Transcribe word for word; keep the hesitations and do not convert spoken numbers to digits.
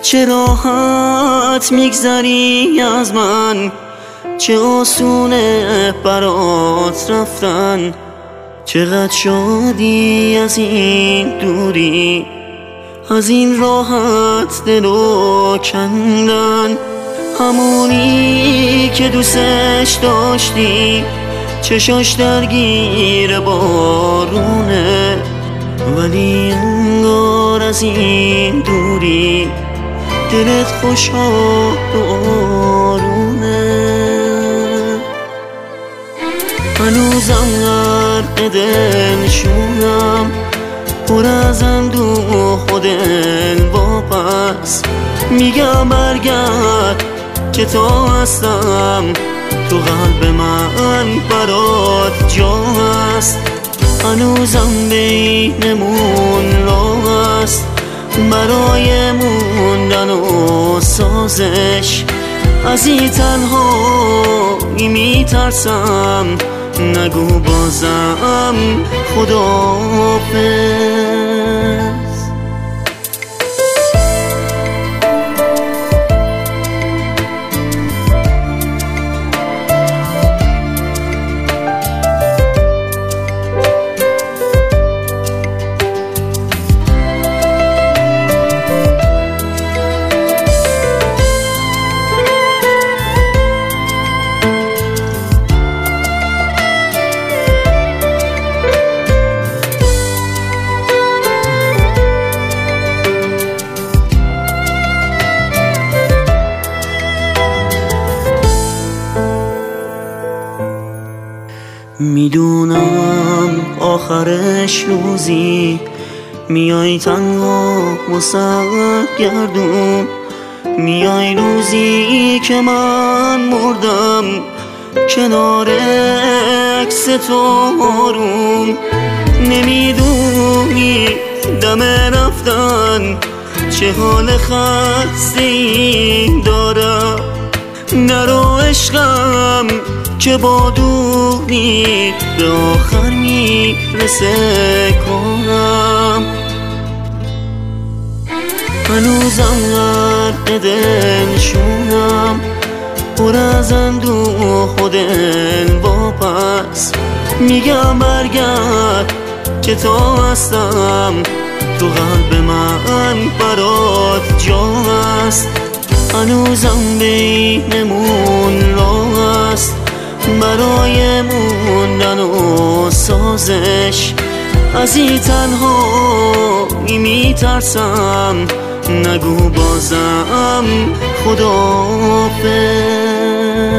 چه راحت میگذری از من، چه آسونه برات رفتن. چقدر شادی از این دوری، از این راحت دلو کندن. همونی که دوستش داشتی چشاش درگیر بارونه، ولی انگار از این دوری دلت خوشحال و آرونه. هنوزم غرق دلشونم، پر از اندوه و دلواپس. میگم برگرد که تا هستم، تو قلب من برات جا هست. هنوزم بینمون راه است برای موندن و سازش. از این تنهایی میترسم، نگو بازم خداحافظ. میدونم آخرش روزی میای تنها و سرگردون، میای روزی که من مردم کنار عکس تو آروم. نمیدونی دم رفتن چه حال خسته‌ای دارم. نرو عشقم که با دوری به آخر میرسه کارم. هنوزم غرق دلشونم، پر از اندوه و دلواپس. میگم برگرد که تا هستم، تو قلب من برات جا هست. هنوزم بینمون راه است برای موندن و سازش. از این تنهایی میترسم، نگو بازم خداحافظ.